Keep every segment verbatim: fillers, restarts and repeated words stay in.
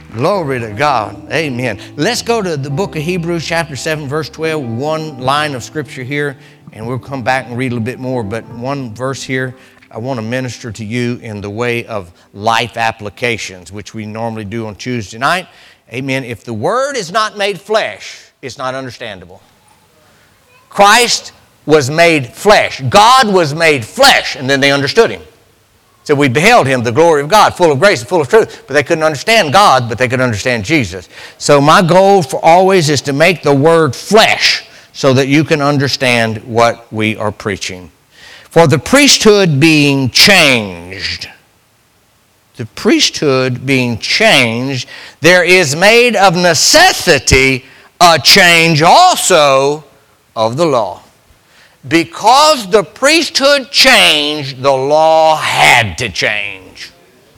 Glory to God. Amen. Let's go to the book of Hebrews chapter seven, verse twelve. One line of scripture here, and we'll come back and read a little bit more. But one verse here, I want to minister to you in the way of life applications, which we normally do on Tuesday night. Amen. If the word is not made flesh, it's not understandable. Christ was made flesh. God was made flesh, and then they understood him. So we beheld him, the glory of God, full of grace and full of truth. But they couldn't understand God, but they could understand Jesus. So my goal for always is to make the word flesh so that you can understand what we are preaching. For the priesthood being changed, the priesthood being changed, there is made of necessity a change also of the law. Because the priesthood changed, the law had to change.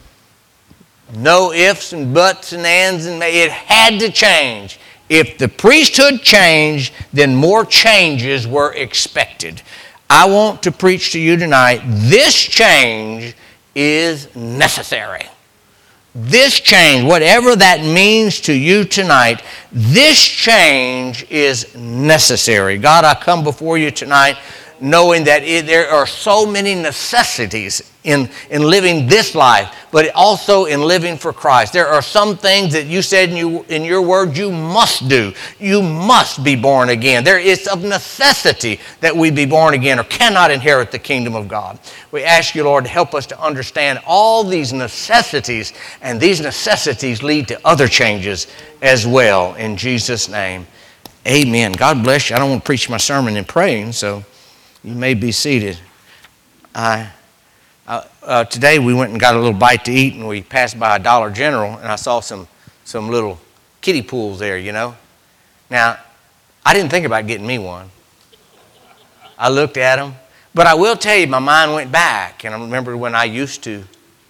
No ifs and buts and ands and maybes. It had to change. If the priesthood changed, then more changes were expected. I want to preach to you tonight, this change is necessary. This change, whatever that means to you tonight, this change is necessary. God, I come before you tonight knowing that it, there are so many necessities in, in living this life, but also in living for Christ. There are some things that you said in, you, in your word you must do. You must be born again. There is of necessity that we be born again or cannot inherit the kingdom of God. We ask you, Lord, to help us to understand all these necessities, and these necessities lead to other changes as well. In Jesus' name, amen. God bless you. I don't want to preach my sermon in praying, so you may be seated. I, uh, uh, today we went and got a little bite to eat, and we passed by a Dollar General, and I saw some, some little kiddie pools there, you know. Now, I didn't think about getting me one. I looked at them, but I will tell you, my mind went back, and I remember when I used to,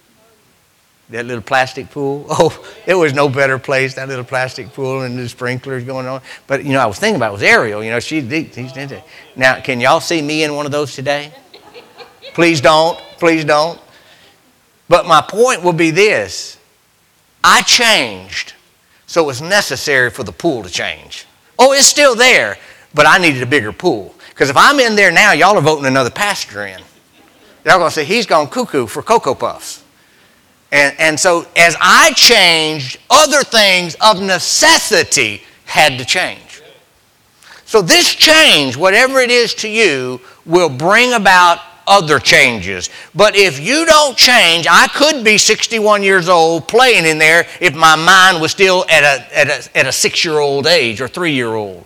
that little plastic pool. Oh, there was no better place, that little plastic pool and the sprinklers going on. But, you know, I was thinking about it was Ariel. You know, she he's into it. Now, can y'all see me in one of those today? Please don't. Please don't. But my point will be this. I changed, so it was necessary for the pool to change. Oh, it's still there, but I needed a bigger pool. Because if I'm in there now, y'all are voting another pastor in. Y'all going to say, he's gone cuckoo for Cocoa Puffs. And, and so as I changed, other things of necessity had to change. So this change, whatever it is to you, will bring about other changes. But if you don't change, I could be sixty-one years old playing in there if my mind was still at a, at a, at a six-year-old age or three-year-old.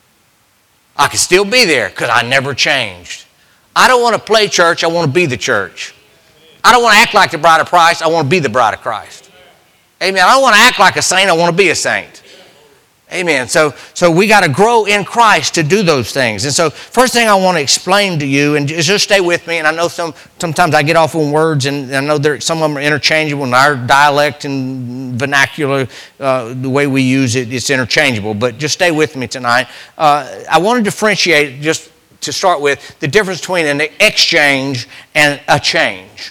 I could still be there because I never changed. I don't want to play church, I want to be the church. I don't want to act like the bride of Christ. I want to be the bride of Christ. Amen. I don't want to act like a saint. I want to be a saint. Amen. So, so we got to grow in Christ to do those things. And so first thing I want to explain to you, and just stay with me, and I know some sometimes I get off on words, and I know there, some of them are interchangeable in our dialect and vernacular, uh, the way we use it, it's interchangeable. But just stay with me tonight. Uh, I want to differentiate, just to start with, the difference between an exchange and a change.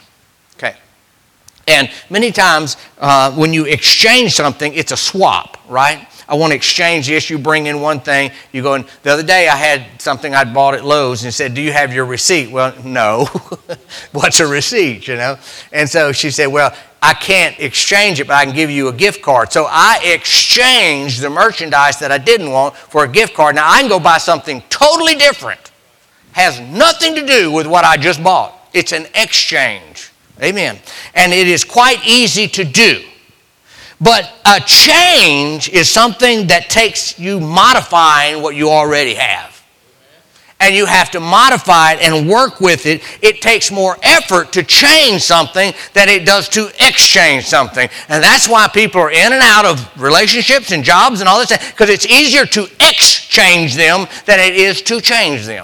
And many times uh, when you exchange something, it's a swap, right? I want to exchange this. You bring in one thing. You go in. The other day I had something I'd bought at Lowe's and said, do you have your receipt? Well, no. What's a receipt, you know? And so she said, well, I can't exchange it, but I can give you a gift card. So I exchanged the merchandise that I didn't want for a gift card. Now I can go buy something totally different. Has nothing to do with what I just bought. It's an exchange. Amen. And it is quite easy to do. But a change is something that takes you modifying what you already have. And you have to modify it and work with it. It takes more effort to change something than it does to exchange something. And that's why people are in and out of relationships and jobs and all this, because it's easier to exchange them than it is to change them.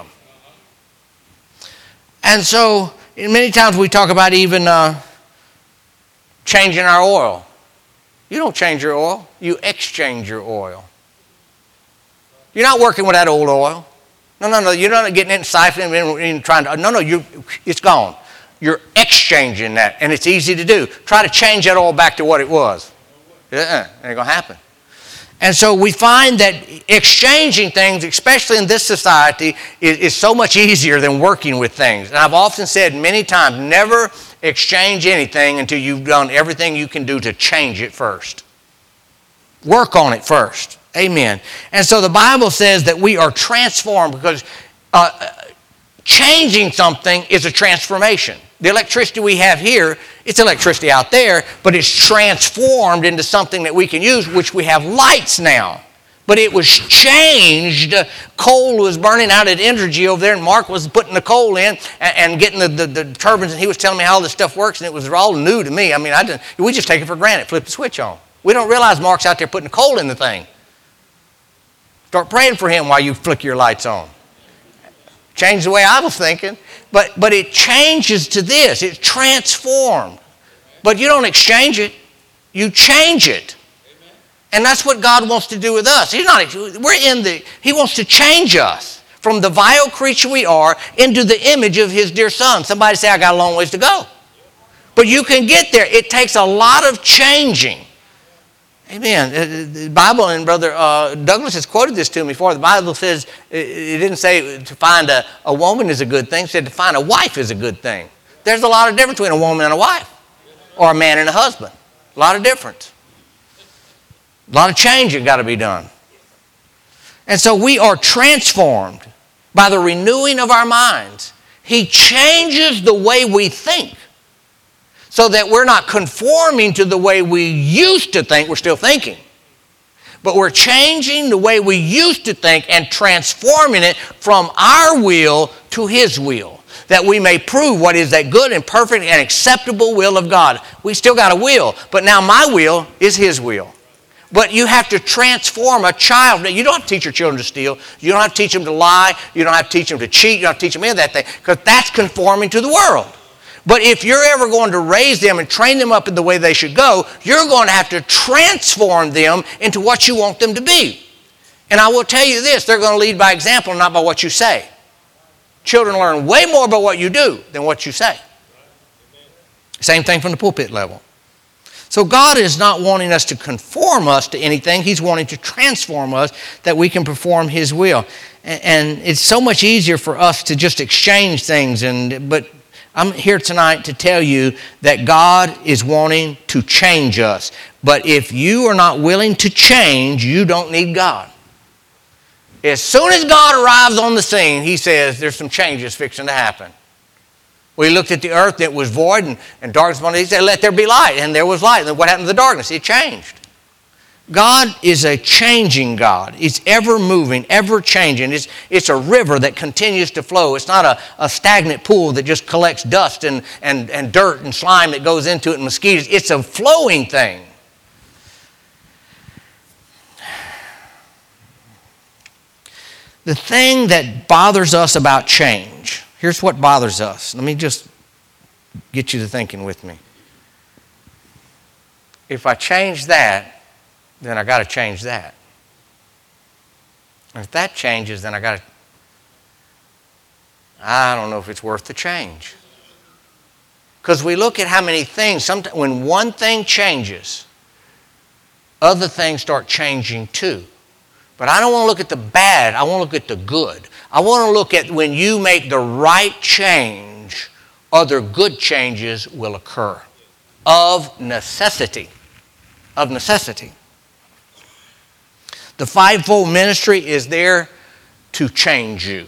And so many times we talk about even uh, changing our oil. You don't change your oil. You exchange your oil. You're not working with that old oil. No, no, no. You're not getting it and siphoning it and trying to. No, no. You, it's gone. You're exchanging that, and it's easy to do. Try to change that oil back to what it was. Uh-uh, it ain't going to happen. And so we find that exchanging things, especially in this society, is, is so much easier than working with things. And I've often said many times, never exchange anything until you've done everything you can do to change it first. Work on it first. Amen. And so the Bible says that we are transformed because uh, changing something is a transformation. The electricity we have here, it's electricity out there, but it's transformed into something that we can use, which we have lights now. But it was changed. Coal was burning out at Energy over there, and Mark was putting the coal in and, and getting the, the, the turbines, and he was telling me how all this stuff works, and it was all new to me. I mean, I didn't, we just take it for granted, flip the switch on. We don't realize Mark's out there putting coal in the thing. Start praying for him while you flick your lights on. Change the way I was thinking. But, but it changes to this. It's transformed. But you don't exchange it. You change it. And that's what God wants to do with us. He's not, we're in the, He wants to change us from the vile creature we are into the image of His dear Son. Somebody say, I got a long ways to go. But you can get there. It takes a lot of changing. Amen. The Bible, and Brother uh, Douglas has quoted this to me before. The Bible says, it didn't say to find a, a woman is a good thing. It said to find a wife is a good thing. There's a lot of difference between a woman and a wife, or a man and a husband. A lot of difference. A lot of changing got to be done. And so we are transformed by the renewing of our minds. He changes the way we think, so that we're not conforming to the way we used to think. We're still thinking. But we're changing the way we used to think and transforming it from our will to His will, that we may prove what is that good and perfect and acceptable will of God. We still got a will, but now my will is His will. But you have to transform a child. You don't have to teach your children to steal. You don't have to teach them to lie. You don't have to teach them to cheat. You don't have to teach them any of that thing, because that's conforming to the world. But if you're ever going to raise them and train them up in the way they should go, you're going to have to transform them into what you want them to be. And I will tell you this, they're going to lead by example, not by what you say. Children learn way more by what you do than what you say. Same thing from the pulpit level. So God is not wanting us to conform us to anything. He's wanting to transform us that we can perform His will. And it's so much easier for us to just exchange things, and but I'm here tonight to tell you that God is wanting to change us. But if you are not willing to change, you don't need God. As soon as God arrives on the scene, He says there's some changes fixing to happen. We looked at the earth and it was void and, and darkness upon it. He said, let there be light. And there was light. And what happened to the darkness? It changed. God is a changing God. He's ever moving, ever changing. It's, it's a river that continues to flow. It's not a, a stagnant pool that just collects dust and, and, and dirt and slime that goes into it and mosquitoes. It's a flowing thing. The thing that bothers us about change, here's what bothers us. Let me just get you to thinking with me. If I change that, then I got to change that. And if that changes, then I got to, I don't know if it's worth the change. Because we look at how many things, sometimes when one thing changes, other things start changing too. But I don't want to look at the bad, I want to look at the good. I want to look at when you make the right change, other good changes will occur. Of necessity. Of necessity. The fivefold ministry is there to change you.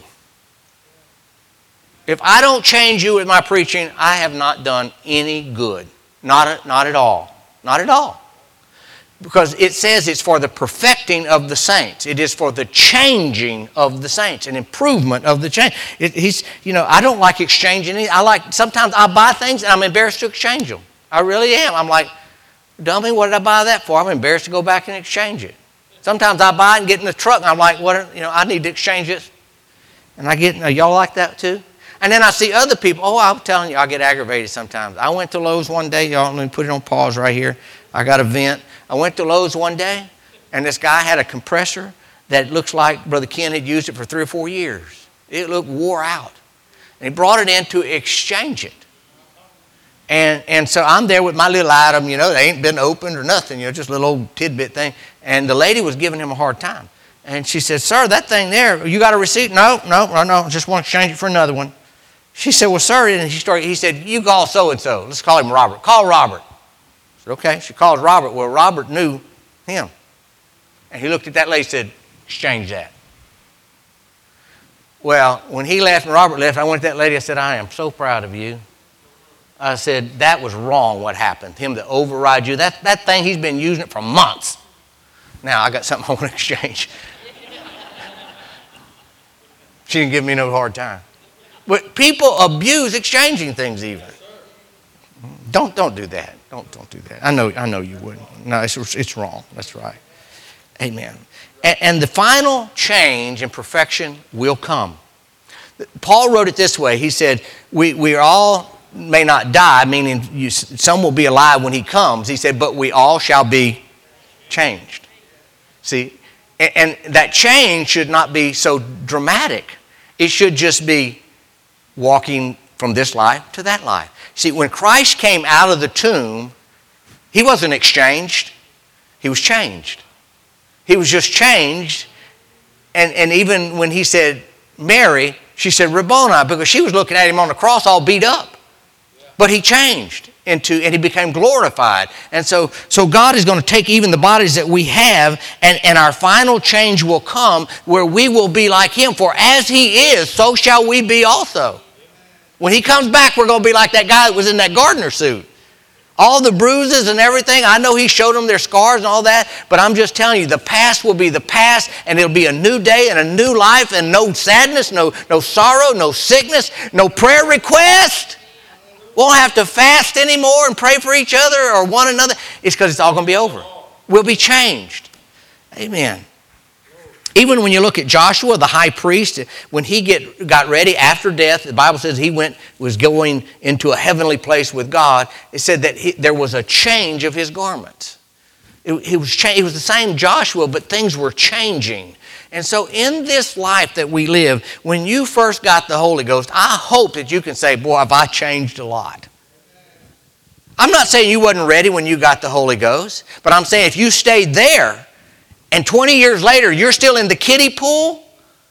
If I don't change you with my preaching, I have not done any good. Not, not at all. Not at all. Because it says it's for the perfecting of the saints. It is for the changing of the saints, an improvement of the change. It, he's, you know, I don't like exchanging anything. I like, sometimes I buy things and I'm embarrassed to exchange them. I really am. I'm like, dummy, what did I buy that for? I'm embarrassed to go back and exchange it. Sometimes I buy it and get in the truck and I'm like, what, you know, I need to exchange this. And I get, y'all like that too? And then I see other people, oh, I'm telling you, I get aggravated sometimes. I went to Lowe's one day, y'all, let me put it on pause right here. I got a vent. I went to Lowe's one day and this guy had a compressor that looks like Brother Ken had used it for three or four years. It looked wore out. And he brought it in to exchange it. And, and so I'm there with my little item, you know, they ain't been opened or nothing, you know, just a little old tidbit thing. And the lady was giving him a hard time. And she said, sir, that thing there, you got a receipt? No, no, no, no, just want to exchange it for another one. She said, well, sir, and he, started, he said, you call so-and-so. Let's call him Robert. Call Robert. I said, okay. She calls Robert. Well, Robert knew him. And he looked at that lady and said, exchange that. Well, when he left and Robert left, I went to that lady, I said, I am so proud of you. I said, that was wrong what happened. Him to override you. That, that thing, he's been using it for months. Now, I got something I want to exchange. She didn't give me no hard time. But people abuse exchanging things even. Don't, don't do that. Don't, don't do that. I know, I know you wouldn't. No, it's, it's wrong. That's right. Amen. And, and the final change and perfection will come. Paul wrote it this way. He said, we, we all may not die, meaning you, some will be alive when he comes. He said, but we all shall be changed. See, and, and that change should not be so dramatic. It should just be walking from this life to that life. See, when Christ came out of the tomb, he wasn't exchanged. He was changed. He was just changed. And, and even when he said Mary, she said Rabboni, because she was looking at him on the cross all beat up. But he changed into, and he became glorified. And so, so God is going to take even the bodies that we have, and, and our final change will come where we will be like him. For as he is, so shall we be also. When he comes back, we're going to be like that guy that was in that gardener suit. All the bruises and everything, I know he showed them their scars and all that, but I'm just telling you, the past will be the past, and it'll be a new day and a new life, and no sadness, no, no sorrow, no sickness, no prayer request. Won't have to fast anymore and pray for each other or one another. It's because it's all going to be over. We'll be changed. Amen. Even when you look at Joshua, the high priest, when he get, got ready after death, the Bible says he went was going into a heavenly place with God. It said that he, there was a change of his garments. It, it, was cha- it was the same Joshua, but things were changing. And so in this life that we live, when you first got the Holy Ghost, I hope that you can say, boy, have I changed a lot. I'm not saying you wasn't ready when you got the Holy Ghost, but I'm saying if you stayed there and twenty years later you're still in the kiddie pool,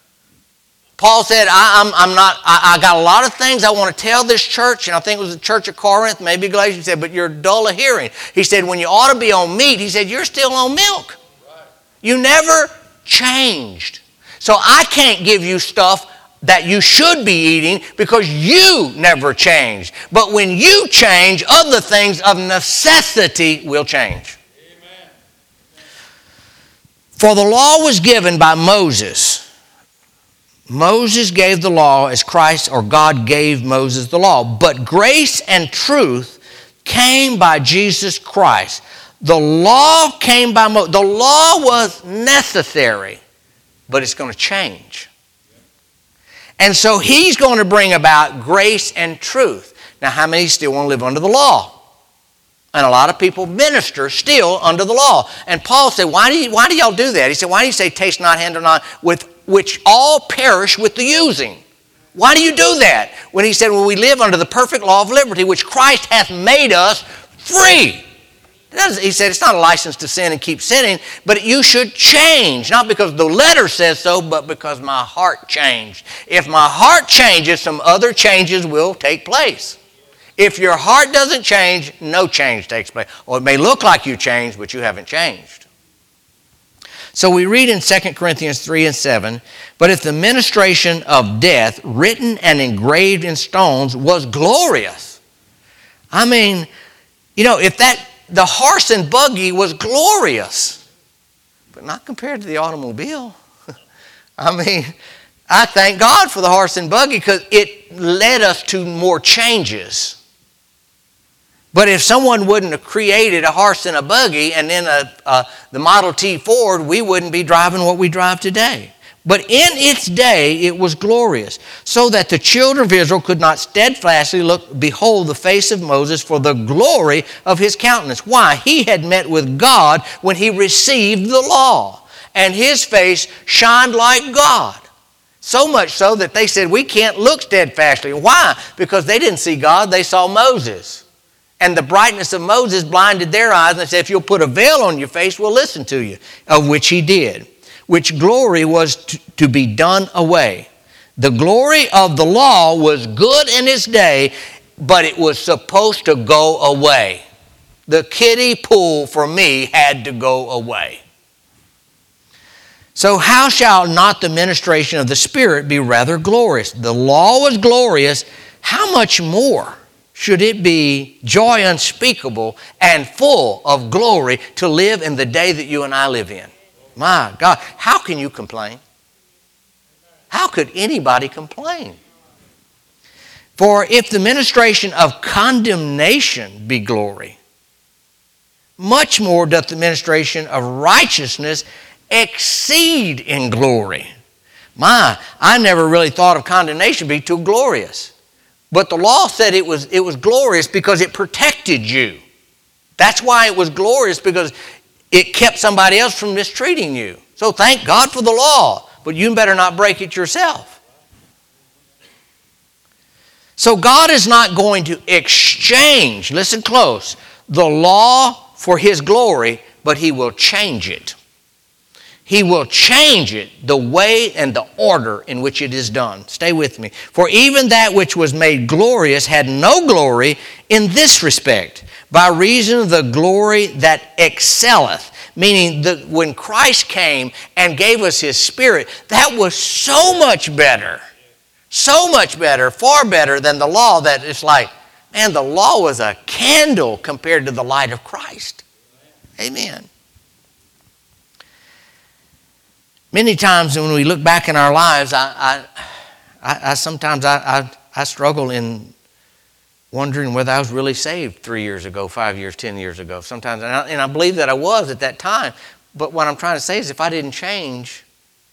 Paul said, I, I'm, I'm not, I, I got a lot of things I want to tell this church, and I think it was the church of Corinth, maybe Galatians, he said, but you're dull of hearing. He said, when you ought to be on meat, he said, you're still on milk. Right. You never changed. So I can't give you stuff that you should be eating because you never changed. But when you change, other things of necessity will change. Amen. For the law was given by Moses. Moses gave the law as Christ or God gave Moses the law. But grace and truth came by Jesus Christ. The law came by Moses. The law was necessary, but it's going to change. And so he's going to bring about grace and truth. Now, how many still want to live under the law? And a lot of people minister still under the law. And Paul said, why do, you, why do y'all do that? He said, why do you say taste not, handle not, with which all perish with the using? Why do you do that? When he said, well, we live under the perfect law of liberty, which Christ hath made us free. He said it's not a license to sin and keep sinning, but you should change. Not because the letter says so, but because my heart changed. If my heart changes, some other changes will take place. If your heart doesn't change, no change takes place. Or it may look like you changed, but you haven't changed. So we read in Second Corinthians three and seven, but if the ministration of death, written and engraved in stones, was glorious. I mean, you know, if that the horse and buggy was glorious, but not compared to the automobile. I mean, I thank God for the horse and buggy because it led us to more changes. But if someone wouldn't have created a horse and a buggy and then a, a, the Model T Ford, we wouldn't be driving what we drive today. But in its day, it was glorious, so that the children of Israel could not steadfastly look, behold the face of Moses for the glory of his countenance. Why? He had met with God when he received the law, and his face shined like God. So much so that they said, we can't look steadfastly. Why? Because they didn't see God, they saw Moses. And the brightness of Moses blinded their eyes, and they said, if you'll put a veil on your face, we'll listen to you. Of which he did. Which glory was to, to be done away. The glory of the law was good in its day, but it was supposed to go away. The kiddie pool for me had to go away. So how shall not the ministration of the Spirit be rather glorious? The law was glorious. How much more should it be joy unspeakable and full of glory to live in the day that you and I live in? My God, how can you complain? How could anybody complain? For if the ministration of condemnation be glory, much more doth the ministration of righteousness exceed in glory. My, I never really thought of condemnation being too glorious. But the law said it was, it was glorious because it protected you. That's why it was glorious, because it kept somebody else from mistreating you. So thank God for the law, but you better not break it yourself. So God is not going to exchange, listen close, the law for His glory, but He will change it. He will change it, the way and the order in which it is done. Stay with me. For even that which was made glorious had no glory in this respect, by reason of the glory that excelleth. Meaning that when Christ came and gave us His Spirit, that was so much better. So much better, far better than the law, that it's like, man, the law was a candle compared to the light of Christ. Amen. Many times when we look back in our lives, I, I, I, I sometimes I, I, I struggle in wondering whether I was really saved three years ago, five years, ten years ago. Sometimes, and I, and I believe that I was at that time. But what I'm trying to say is, if I didn't change,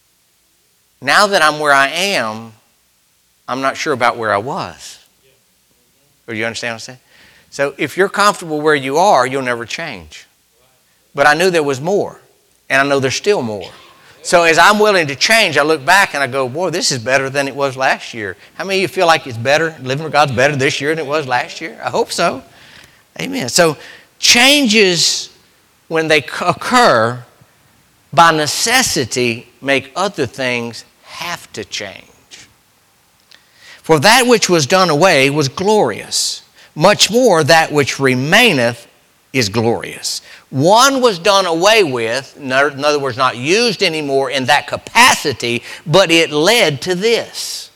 now that I'm where I am, I'm not sure about where I was. Or you understand what I'm saying? So if you're comfortable where you are, you'll never change. But I knew there was more, and I know there's still more. So as I'm willing to change, I look back and I go, boy, this is better than it was last year. How many of you feel like it's better, living with God's better this year than it was last year? I hope so. Amen. So changes, when they occur, by necessity, make other things have to change. For that which was done away was glorious. Much more that which remaineth is glorious. One was done away with, in other words, not used anymore in that capacity, but it led to this.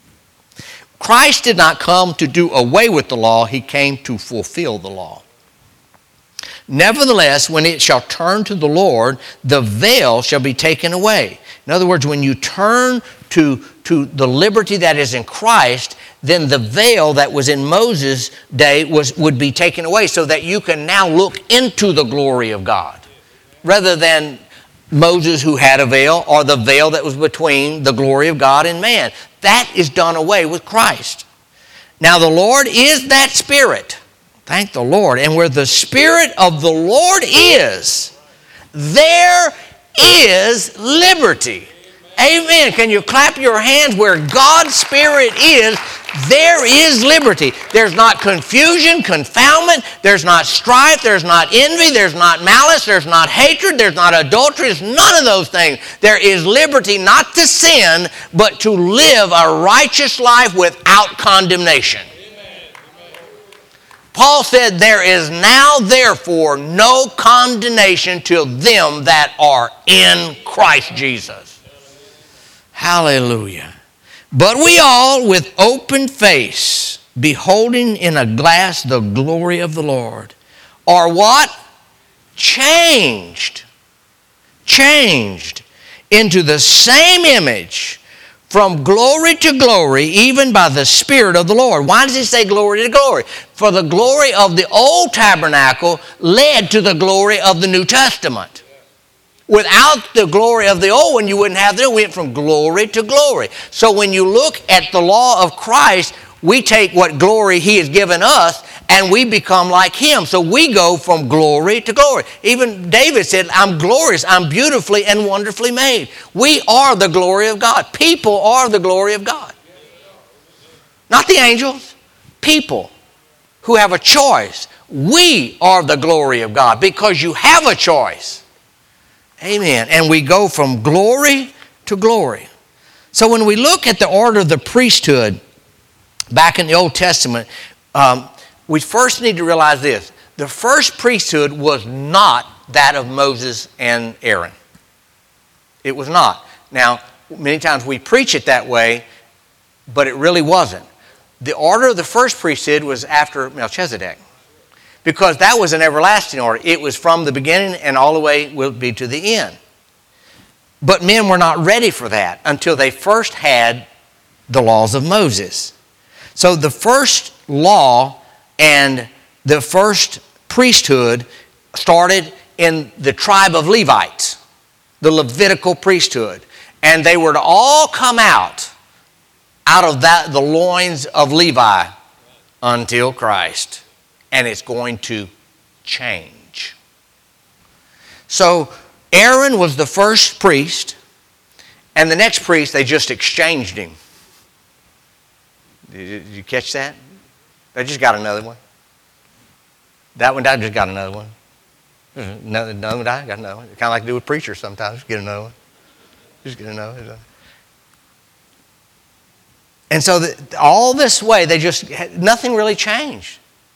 Christ did not come to do away with the law, He came to fulfill the law. Nevertheless, when it shall turn to the Lord, the veil shall be taken away. In other words, when you turn to, to the liberty that is in Christ, then the veil that was in Moses' day was, would be taken away, so that you can now look into the glory of God. Rather than Moses, who had a veil, or the veil that was between the glory of God and man. That is done away with Christ. Now the Lord is that Spirit. Thank the Lord. And where the Spirit of the Lord is, there is liberty. Amen. Can you clap your hands? Where God's Spirit is, there is liberty. There's not confusion, confoundment. There's not strife. There's not envy. There's not malice. There's not hatred. There's not adultery. There's none of those things. There is liberty not to sin, but to live a righteous life without condemnation. Paul said, there is now therefore no condemnation to them that are in Christ Jesus. Hallelujah. But we all with open face, beholding in a glass the glory of the Lord, are what? Changed. Changed into the same image from glory to glory, even by the Spirit of the Lord. Why does he say glory to glory? For the glory of the old tabernacle led to the glory of the New Testament. Without the glory of the old one, you wouldn't have it. It went from glory to glory. So when you look at the law of Christ, we take what glory He has given us and we become like Him. So we go from glory to glory. Even David said, I'm glorious, I'm beautifully and wonderfully made. We are the glory of God. People are the glory of God. Not the angels. People who have a choice. we are the glory of God because you have a choice. Amen. And we go from glory to glory. So when we look at the order of the priesthood back in the Old Testament, um, we first need to realize this. The first priesthood was not that of Moses and Aaron. It was not. Now, many times we preach it that way, but it really wasn't. The order of the first priesthood was after Melchizedek, because that was an everlasting order. It was from the beginning and all the way will be to the end. But men were not ready for that until they first had the laws of Moses. So the first law and the first priesthood started in the tribe of Levites, the Levitical priesthood. And they were to all come out, out of that, the loins of Levi until Christ. And it's going to change. So Aaron was the first priest, and the next priest, they just exchanged him. Did you, did you catch that? They just got another one. That one died, just got another one. Another, another one died, got another one. Kind of like to do with preachers sometimes. Just get another one. Just get another one. And so the, all this way, they just, nothing really changed.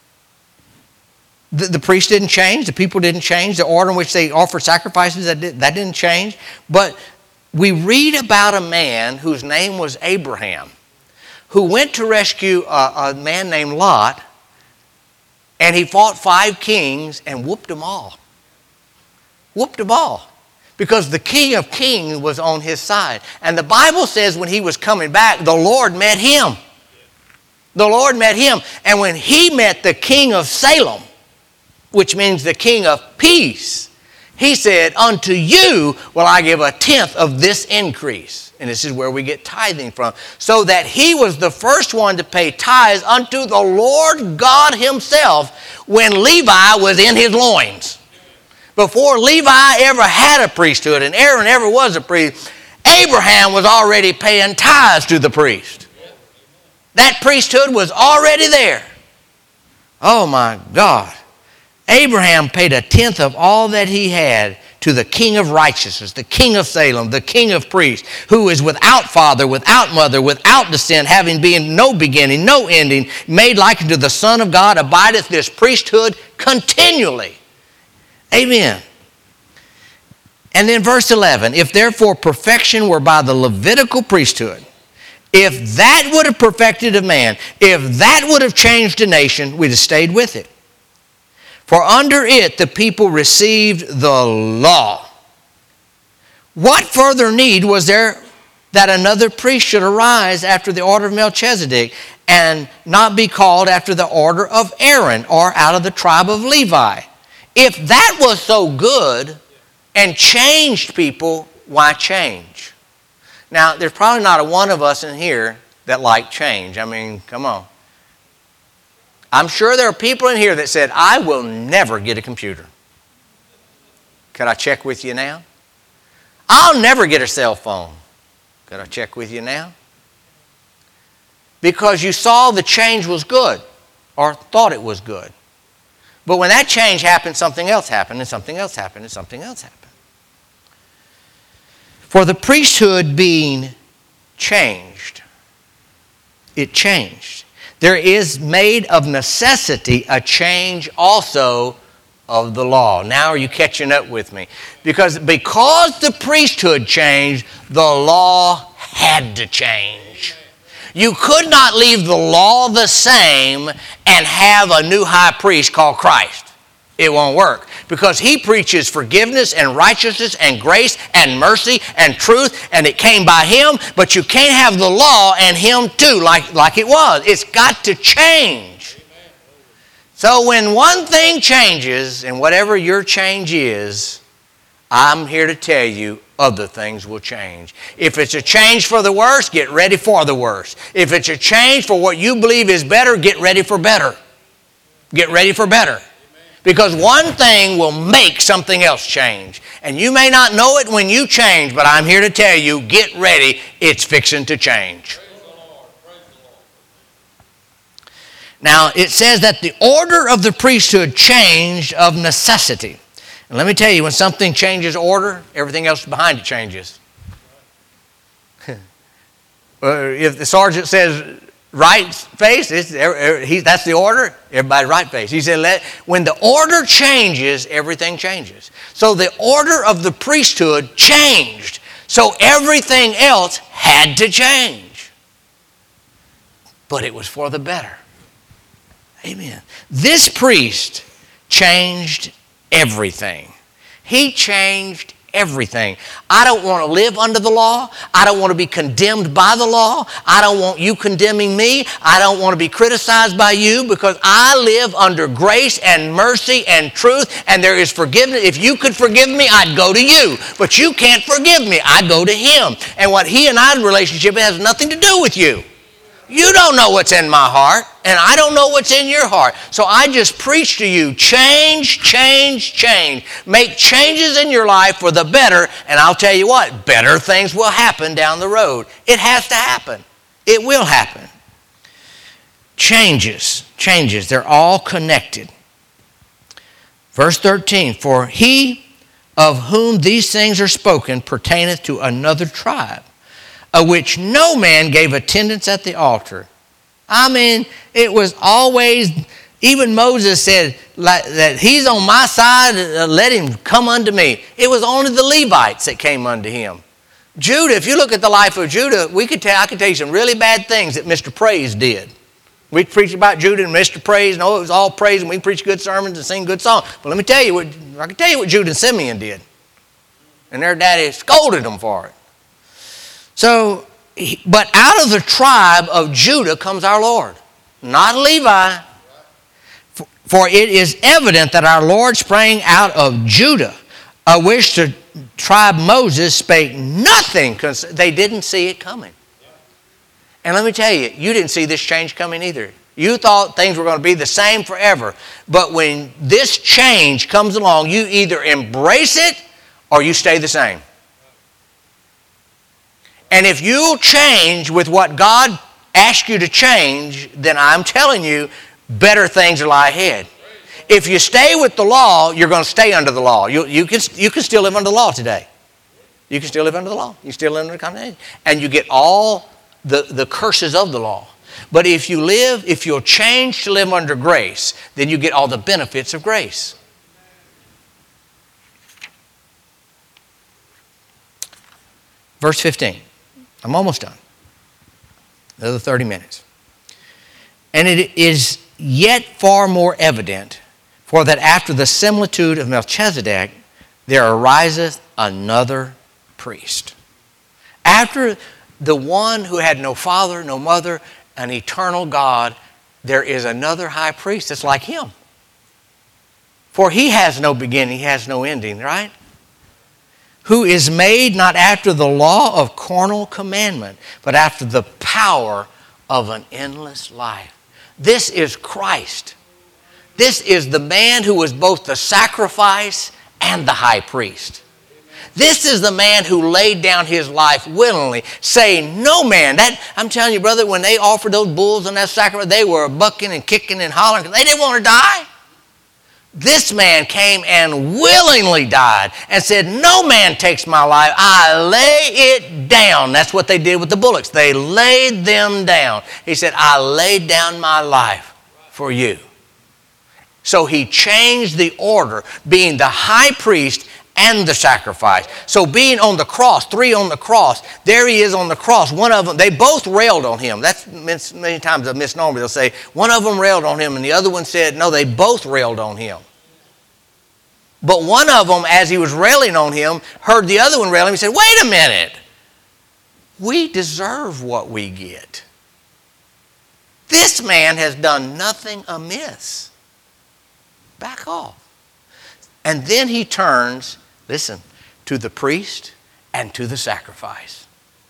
The, the priest didn't change. The people didn't change. The order in which they offered sacrifices, that, did, that didn't change. But we read about a man whose name was Abraham, who went to rescue a, a man named Lot, and he fought five kings and whooped them all. Whooped them all. Because the King of Kings was on his side. And the Bible says when he was coming back, the Lord met him. The Lord met him. And when he met the King of Salem, which means the King of Peace, he said, unto you will I give a tenth of this increase. And this is where we get tithing from. So that he was the first one to pay tithes unto the Lord God himself when Levi was in his loins. Before Levi ever had a priesthood and Aaron ever was a priest, Abraham was already paying tithes to the priest. That priesthood was already there. Oh my God. Abraham paid a tenth of all that he had to the King of righteousness, the King of Salem, the King of priests, who is without father, without mother, without descent, having been no beginning, no ending, made like unto the Son of God, abideth this priesthood continually. Amen. And then verse eleven, if therefore perfection were by the Levitical priesthood, if that would have perfected a man, if that would have changed a nation, we'd have stayed with it. For under it the people received the law. What further need was there that another priest should arise after the order of Melchizedek and not be called after the order of Aaron or out of the tribe of Levi? If that was so good and changed people, why change? Now, there's probably not a one of us in here that like change. I mean, come on. I'm sure there are people in here that said, I will never get a computer. Could I check with you now? I'll never get a cell phone. Could I check with you now? Because you saw the change was good or thought it was good. But when that change happened, something else happened, and something else happened, and something else happened. For the priesthood being changed, it changed. There is made of necessity a change also of the law. Now are you catching up with me? Because, because the priesthood changed, the law had to change. You could not leave the law the same and have a new high priest called Christ. It won't work. Because he preaches forgiveness and righteousness and grace and mercy and truth, and it came by him, but you can't have the law and him too like, like it was. It's got to change. So when one thing changes, and whatever your change is, I'm here to tell you other things will change. If it's a change for the worse, get ready for the worse. If it's a change for what you believe is better, get ready for better. Get ready for better. Because one thing will make something else change. And you may not know it when you change, but I'm here to tell you, get ready, it's fixing to change. Now, it says that the order of the priesthood changed of necessity. And let me tell you, when something changes order, everything else behind it changes. If the sergeant says right face, it's, he, that's the order, everybody right face. He said, let, when the order changes, everything changes. So the order of the priesthood changed. So everything else had to change. But it was for the better. Amen. This priest changed everything. He changed everything. I don't want to live under the law. I don't want to be condemned by the law. I don't want you condemning me. I don't want to be criticized by you, because I live under grace and mercy and truth, and there is forgiveness. If you could forgive me, I'd go to you. But you can't forgive me. I go to him. And what he and I's relationship has nothing to do with you. You don't know what's in my heart, and I don't know what's in your heart. So I just preach to you, change, change, change. Make changes in your life for the better, and I'll tell you what, better things will happen down the road. It has to happen. It will happen. Changes, changes, they're all connected. Verse thirteen, for he of whom these things are spoken pertaineth to another tribe, of which no man gave attendance at the altar. I mean, it was always, even Moses said like, that he's on my side, uh, let him come unto me. It was only the Levites that came unto him. Judah, if you look at the life of Judah, we could tell, I could tell you some really bad things that Mister Praise did. We preach about Judah and Mister Praise, and oh, it was all praise, and we preach good sermons and sing good songs. But let me tell you, what, I can tell you what Judah and Simeon did. And their daddy scolded them for it. So, but out of the tribe of Judah comes our Lord, not Levi. For it is evident that our Lord sprang out of Judah, of which the tribe Moses spake nothing, because they didn't see it coming. And let me tell you, you didn't see this change coming either. You thought things were going to be the same forever. But when this change comes along, you either embrace it or you stay the same. And if you change with what God asked you to change, then I'm telling you, better things lie ahead. If you stay with the law, you're going to stay under the law. You, you, can, you can still live under the law today. You can still live under the law. You still live under the condemnation. And you get all the, the curses of the law. But if you live, if you'll change to live under grace, then you get all the benefits of grace. Verse fifteen. I'm almost done. Another thirty minutes. And it is yet far more evident, for that after the similitude of Melchizedek, there ariseth another priest. After the one who had no father, no mother, an eternal God, there is another high priest that's like him. For he has no beginning, he has no ending, right? Who is made not after the law of carnal commandment, but after the power of an endless life. This is Christ. This is the man who was both the sacrifice and the high priest. This is the man who laid down his life willingly, saying, no man, that I'm telling you, brother, when they offered those bulls and that sacrifice, they were bucking and kicking and hollering because they didn't want to die. This man came and willingly died and said, no man takes my life. I lay it down. That's what they did with the bullocks. They laid them down. He said, I laid down my life for you. So he changed the order, being the high priest and the sacrifice. So being on the cross, three on the cross, there he is on the cross. One of them, they both railed on him. That's many times a misnomer. They'll say, one of them railed on him and the other one said, no, they both railed on him. But one of them, as he was railing on him, heard the other one railing. He said, wait a minute. We deserve what we get. This man has done nothing amiss. Back off. And then he turns, listen, to the priest and to the sacrifice.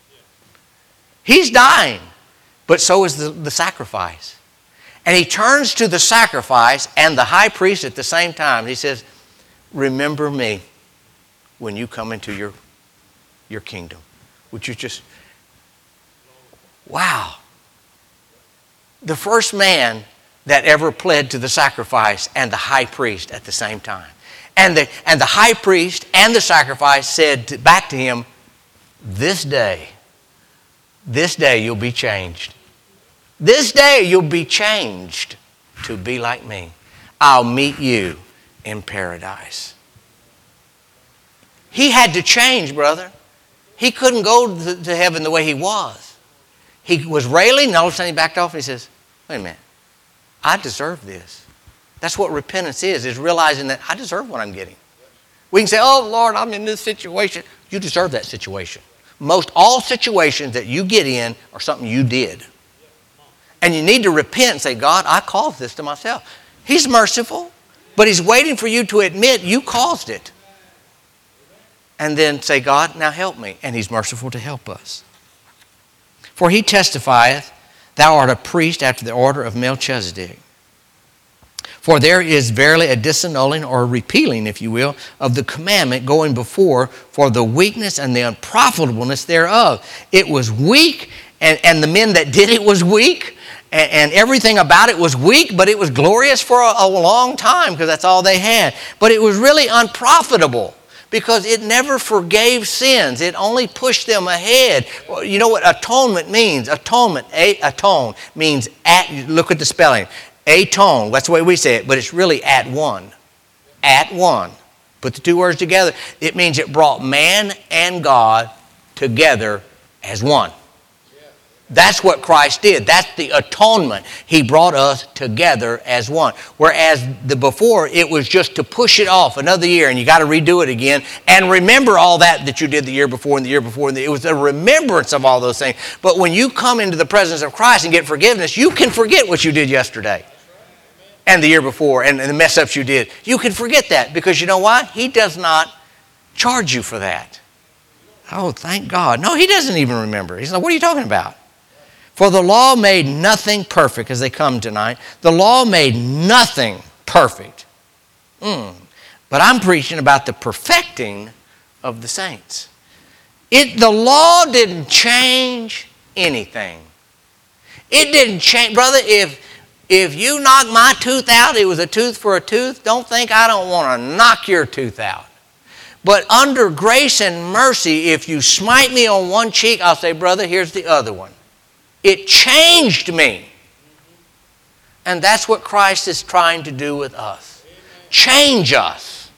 He's dying, but so is the, the sacrifice. And he turns to the sacrifice and the high priest at the same time. He says, remember me when you come into your, your kingdom. Would you just, wow. The first man that ever pled to the sacrifice and the high priest at the same time. And the, and the high priest and the sacrifice said to, back to him, this day, this day you'll be changed. This day you'll be changed to be like me. I'll meet you in paradise. He had to change, brother. He couldn't go to, to heaven the way he was. He was railing, and all of a sudden he backed off and he says, wait a minute, I deserve this. That's what repentance is, is realizing that I deserve what I'm getting. We can say, oh, Lord, I'm in this situation. You deserve that situation. Most all situations that you get in are something you did. And you need to repent and say, God, I caused this to myself. He's merciful, but he's waiting for you to admit you caused it. And then say, God, now help me. And he's merciful to help us. For he testifieth, thou art a priest after the order of Melchizedek. For there is verily a disannulling or a repealing, if you will, of the commandment going before for the weakness and the unprofitableness thereof. It was weak, and, and the men that did it was weak, and, and everything about it was weak, but it was glorious for a, a long time because that's all they had. But it was really unprofitable, because it never forgave sins. It only pushed them ahead. You know what atonement means? Atonement, a, atone, means at, look at the spelling. Atone, that's the way we say it, but it's really at one. At one. Put the two words together. It means it brought man and God together as one. That's what Christ did. That's the atonement. He brought us together as one. Whereas the before, it was just to push it off another year, and you got to redo it again. And remember all that that you did the year before and the year before. And the, it was a remembrance of all those things. But when you come into the presence of Christ and get forgiveness, you can forget what you did yesterday and the year before and, and the mess ups you did. You can forget that, because you know why? He does not charge you for that. Oh, thank God. No, he doesn't even remember. He's like, what are you talking about? For the law made nothing perfect, as they come tonight. The law made nothing perfect. Mm. But I'm preaching about the perfecting of the saints. It, the law didn't change anything. It didn't change. Brother, if, if you knock my tooth out, it was a tooth for a tooth, don't think I don't want to knock your tooth out. But under grace and mercy, if you smite me on one cheek, I'll say, brother, here's the other one. It changed me. And that's what Christ is trying to do with us. Change us.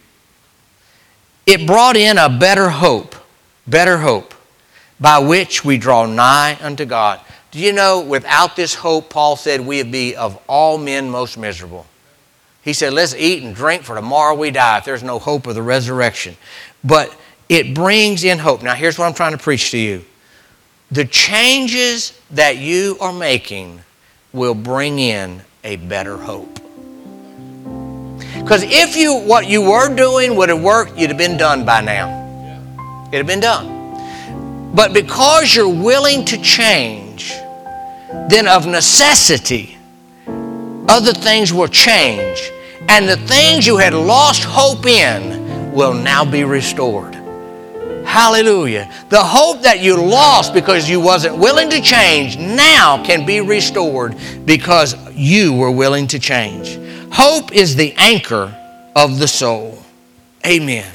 It brought in a better hope, better hope, by which we draw nigh unto God. Do you know, without this hope, Paul said, we would be of all men most miserable. He said, let's eat and drink, for tomorrow we die, if there's no hope of the resurrection. But it brings in hope. Now, here's what I'm trying to preach to you. The changes that you are making will bring in a better hope. Because if you what you were doing would have worked, you'd have been done by now. It'd have been done. But because you're willing to change, then of necessity, other things will change. And the things you had lost hope in will now be restored. Hallelujah. The hope that you lost because you wasn't willing to change now can be restored because you were willing to change. Hope is the anchor of the soul. Amen.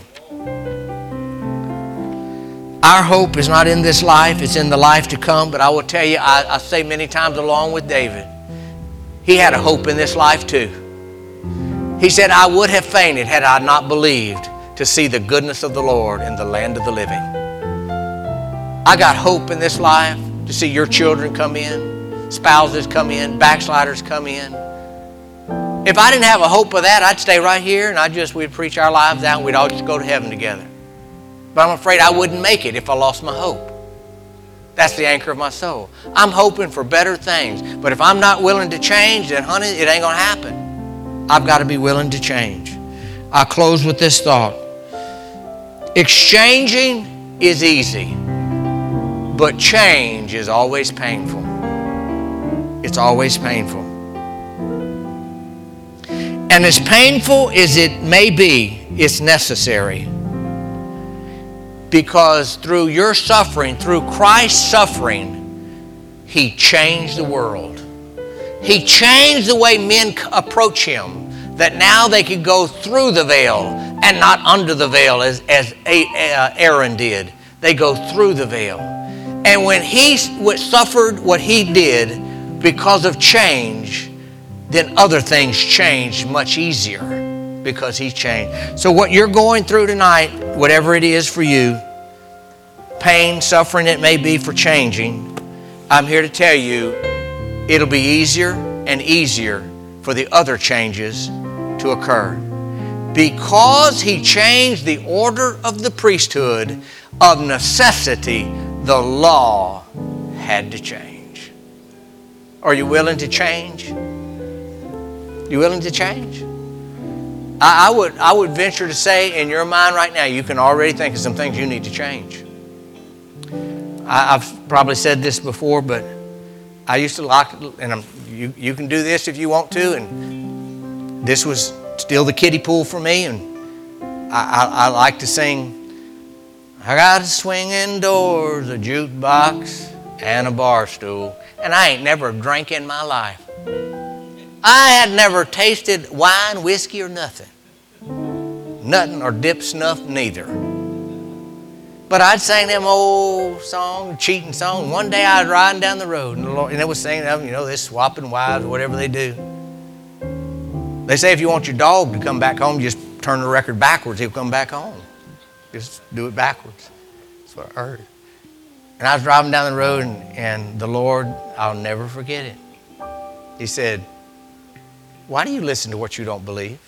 Our hope is not in this life, it's in the life to come. But I will tell you, I, I say many times along with David, he had a hope in this life too. He said, I would have fainted had I not believed to see the goodness of the Lord in the land of the living. I got hope in this life to see your children come in, spouses come in, backsliders come in. If I didn't have a hope of that, I'd stay right here and I just we'd preach our lives out and we'd all just go to heaven together. But I'm afraid I wouldn't make it if I lost my hope. That's the anchor of my soul. I'm hoping for better things. But if I'm not willing to change, then honey, it ain't going to happen. I've got to be willing to change. I'll close with this thought. Exchanging is easy, but change is always painful. It's always painful. And as painful as it may be, it's necessary. Because through your suffering, through Christ's suffering, He changed the world. He changed the way men approach him, that now they could go through the veil and not under the veil as, as Aaron did. They go through the veil. And when he suffered what he did because of change, then other things changed much easier because he changed. So what you're going through tonight, whatever it is for you, pain, suffering it may be for changing, I'm here to tell you it'll be easier and easier for the other changes to occur. Because he changed the order of the priesthood, of necessity, the law had to change. Are you willing to change? You willing to change? I, I would I would venture to say in your mind right now, you can already think of some things you need to change. I, I've probably said this before, but I used to like, and I'm, you, you can do this if you want to, and this was still the kiddie pool for me, and I, I, I like to sing, I got a swinging doors, a jukebox, and a bar stool, and I ain't never drank in my life. I had never tasted wine, whiskey, or nothing. Nothing, or dip snuff, neither. But I'd sing them old songs, cheating songs. One day I was riding down the road, and, the Lord, and they was singing them, you know, they're swapping wives or whatever they do. They say if you want your dog to come back home, just turn the record backwards, he'll come back home. Just do it backwards. That's what I heard. And I was driving down the road, and, and the Lord, I'll never forget it. He said, why do you listen to what you don't believe?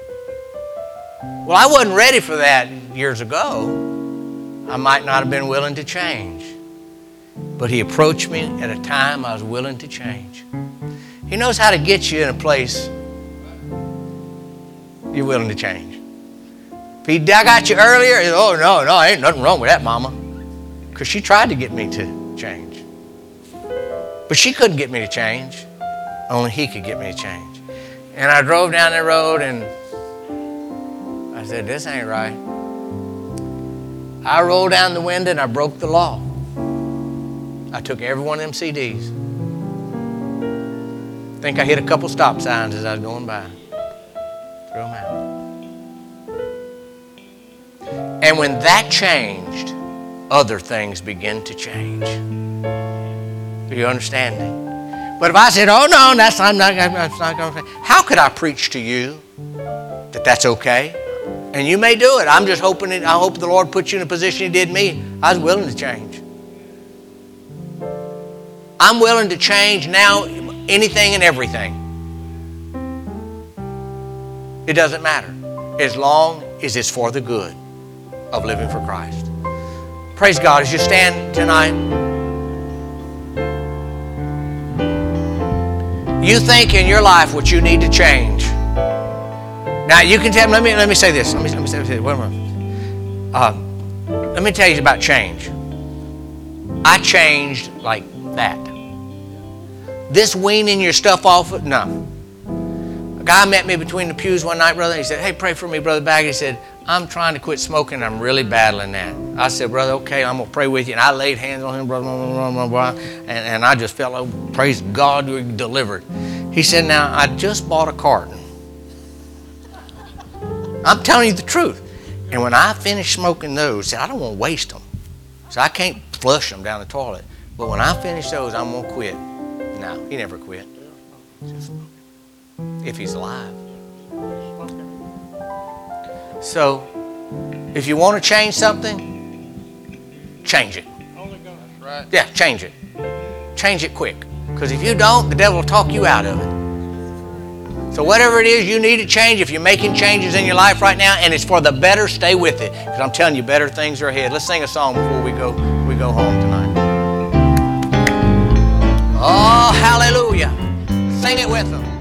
Well, I wasn't ready for that years ago. I might not have been willing to change. But he approached me at a time I was willing to change. He knows how to get you in a place you're willing to change. If he got you earlier, oh, no, no, ain't nothing wrong with that, mama. Because she tried to get me to change. But she couldn't get me to change. Only he could get me to change. And I drove down the road, and I said, this ain't right. I rolled down the window, and I broke the law. I took every one of them C Ds. I think I hit a couple stop signs as I was going by. Threw them out. And when that changed, other things began to change. Are you understanding? But if I said, oh, no, that's I'm not, that's not going to, how could I preach to you that that's okay? And you may do it. I'm just hoping, it, I hope the Lord put you in a position he did me. I was willing to change. I'm willing to change now anything and everything. It doesn't matter as long as it's for the good of living for Christ. Praise God. As you stand tonight, you think in your life what you need to change. Now you can tell me, let me, let me say this. Let me, let me say this. Wait a minute. Uh, let me tell you about change. I changed like that. This weaning your stuff off, no. A guy met me between the pews one night, brother. He said, hey, pray for me, Brother Baggy. He said, I'm trying to quit smoking. I'm really battling that. I said, brother, okay, I'm going to pray with you. And I laid hands on him, brother, blah, blah, blah, blah, and, and I just felt like, praise God, we were delivered. He said, now, I just bought a carton. I'm telling you the truth. And when I finished smoking those, I don't want to waste them. So I can't flush them down the toilet. But when I finish those, I'm going to quit. No, he never quit. If he's alive. So, if you want to change something, change it. Right. Yeah, change it. Change it quick. Because if you don't, the devil will talk you out of it. So whatever it is you need to change, if you're making changes in your life right now and it's for the better, stay with it. Because I'm telling you, better things are ahead. Let's sing a song before we go, we go home tonight. Oh, hallelujah. Sing it with them.